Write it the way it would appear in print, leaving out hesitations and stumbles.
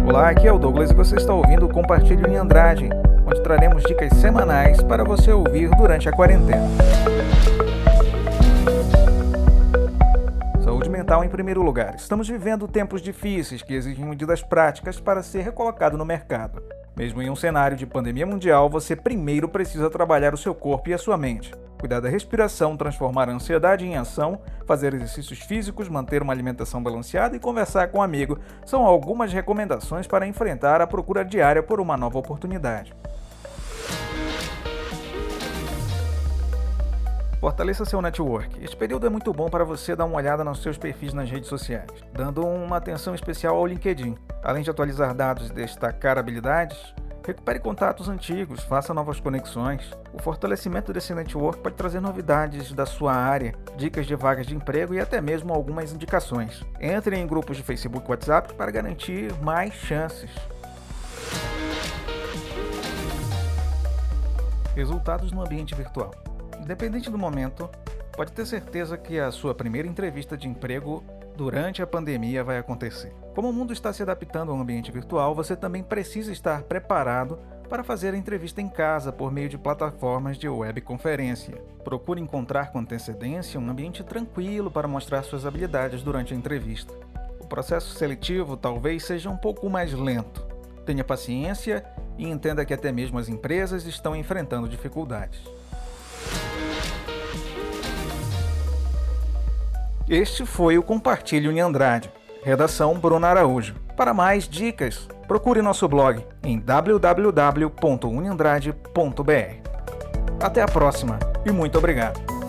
Olá, aqui é o Douglas e você está ouvindo o Compartilho em Andrade, onde traremos dicas semanais para você ouvir durante a quarentena. Saúde mental em primeiro lugar. Estamos vivendo tempos difíceis que exigem medidas práticas para ser recolocado no mercado. Mesmo em um cenário de pandemia mundial, você primeiro precisa trabalhar o seu corpo e a sua mente. Cuidar da respiração, transformar a ansiedade em ação, fazer exercícios físicos, manter uma alimentação balanceada e conversar com um amigo são algumas recomendações para enfrentar a procura diária por uma nova oportunidade. Fortaleça seu network. Este período é muito bom para você dar uma olhada nos seus perfis nas redes sociais, dando uma atenção especial ao LinkedIn. Além de atualizar dados e destacar habilidades, recupere contatos antigos, faça novas conexões. O fortalecimento desse network pode trazer novidades da sua área, dicas de vagas de emprego e até mesmo algumas indicações. Entre em grupos de Facebook e WhatsApp para garantir mais chances. Resultados no ambiente virtual. Independente do momento, pode ter certeza que a sua primeira entrevista de emprego durante a pandemia vai acontecer. Como o mundo está se adaptando ao ambiente virtual, você também precisa estar preparado para fazer a entrevista em casa por meio de plataformas de webconferência. Procure encontrar com antecedência um ambiente tranquilo para mostrar suas habilidades durante a entrevista. O processo seletivo talvez seja um pouco mais lento. Tenha paciência e entenda que até mesmo as empresas estão enfrentando dificuldades. Este foi o Compartilho em Andrade. Redação Bruno Araújo. Para mais dicas, procure nosso blog em www.uniandrade.br. Até a próxima e muito obrigado!